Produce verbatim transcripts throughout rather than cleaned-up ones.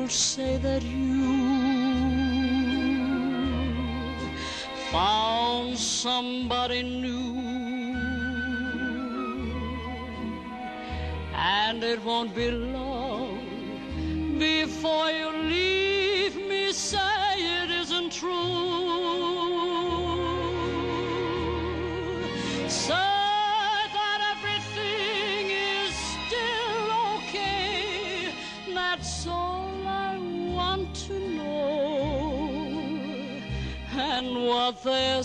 people say that you found somebody new, and it won't be long before you leave me. Say it isn't true. Say that everything is still okay. That's all I want to know. And what they're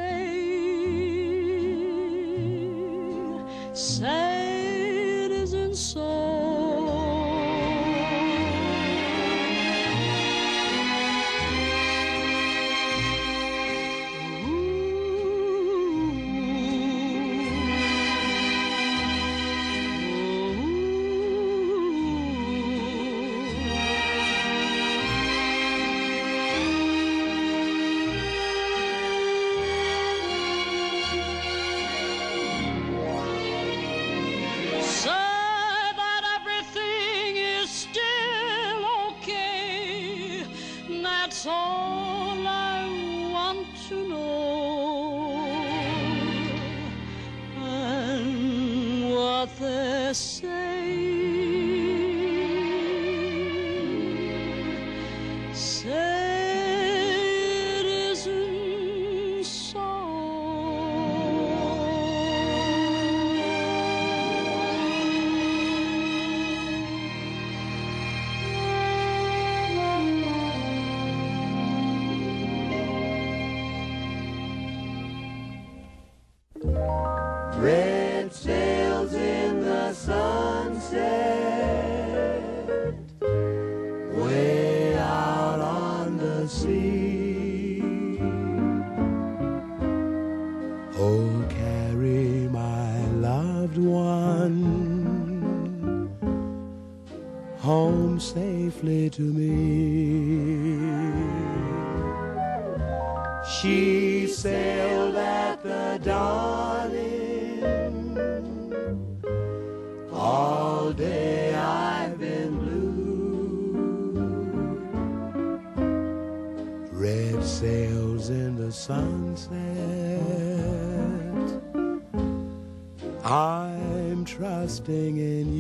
saying, say it isn't so. That's all I want to know. And what they're saying, say it isn't so. Red sails in the sunset, way out on the sea. Oh, carry my loved one home safely to me. She sailed at the dawning. All day I've been blue. Red sails in the sunset. I'm trusting in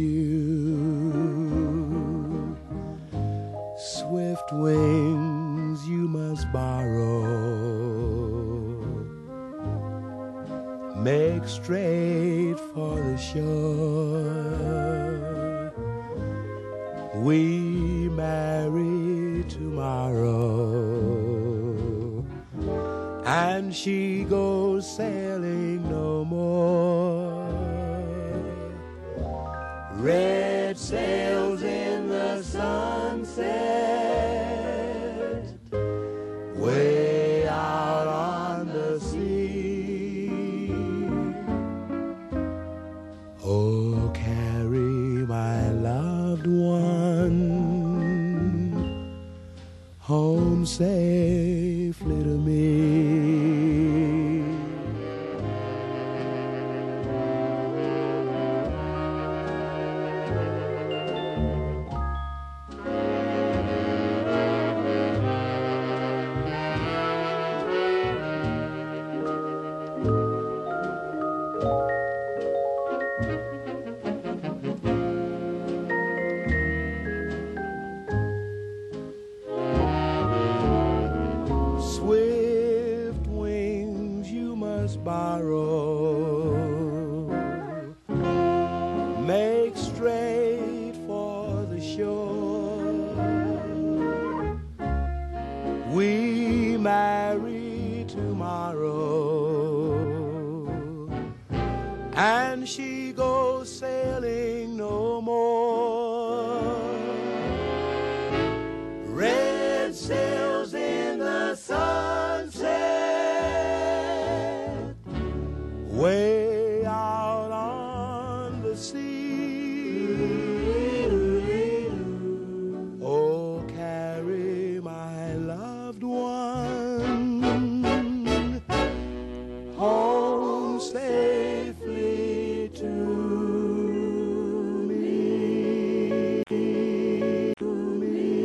you. Swift wings you must borrow. Make straight for the shore. We marry tomorrow, and she goes sailing no more. Red sails in the sunset, way out on the sea. Oh, carry my loved one home safely to me.